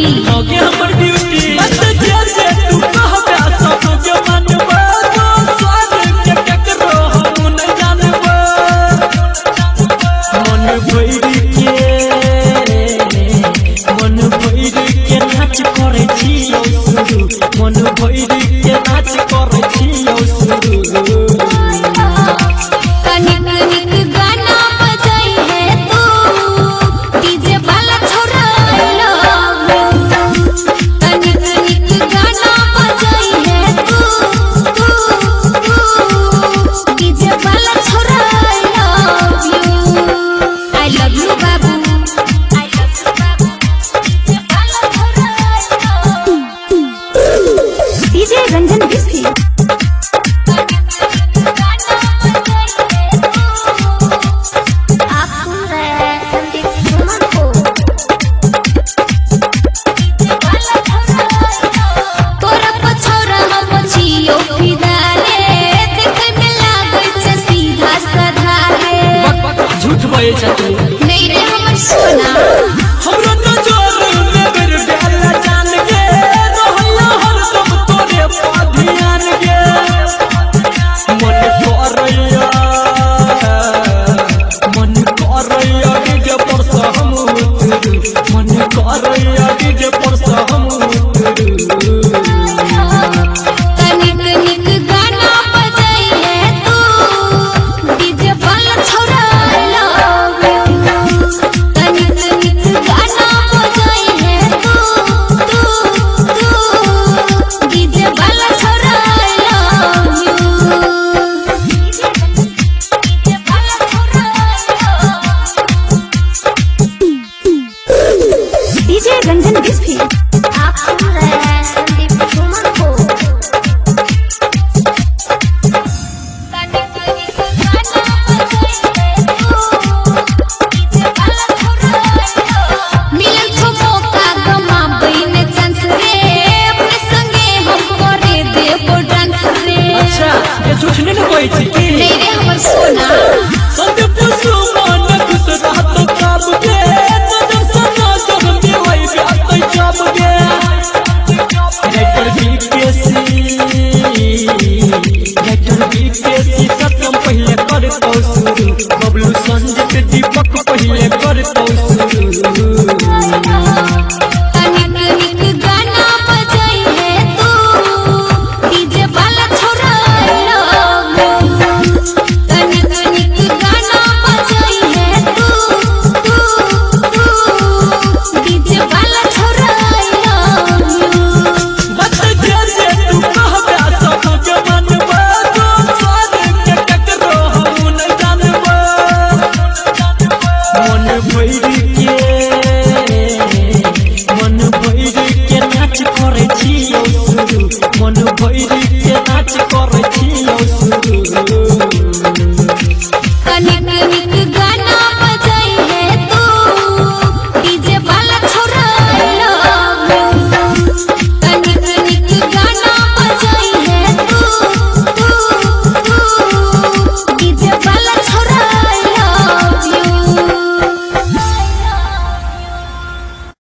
Duty होगे हमर duty मत जैसे तू कहबे सब के मानबो स्वाद के ककरो हम न जानबो मन भइर के नाच करे छियौ शुरू मन भइर के नाच करे छियौ शुरू रंजन बिस्फी आप सुन रहे हैं संदीप सुमन को। तोरा पछौरा हम छियो फिदारे देखे में लागै छै सीधा साधा रे झूठ बोले छथि नहीं रे हमर सोना हमरो नजर में बेर बेला जान के रहला हर सब तोरे ध्यान के मन करैया डीजे पर से हम उतरू मन करैया डीजे पर से हम उतरू तनिक निक गाना बजाइए तू डीजे वाला छोरा लव यू तनिक निक गाना बजाइए तू डीजे वाला छोरा love you DJ Ranjan Bisfi आप सुन रहे हैं संदीप सुमन को। मिलन छो मौका गमा बहिने चांस रे अपने संगे हम करे देबो डांस रे अच्छा ये झूठ नहीं कोई छी की नहीं रे हमर सोना सब पुसु मन खुश रहत कब के नजर सना जब देवई बेअतै जब के डाक्टर बीकेसी सत्यम पहले करतौ शुरू बबलू संजीत दीपक पहले करतौ शुरू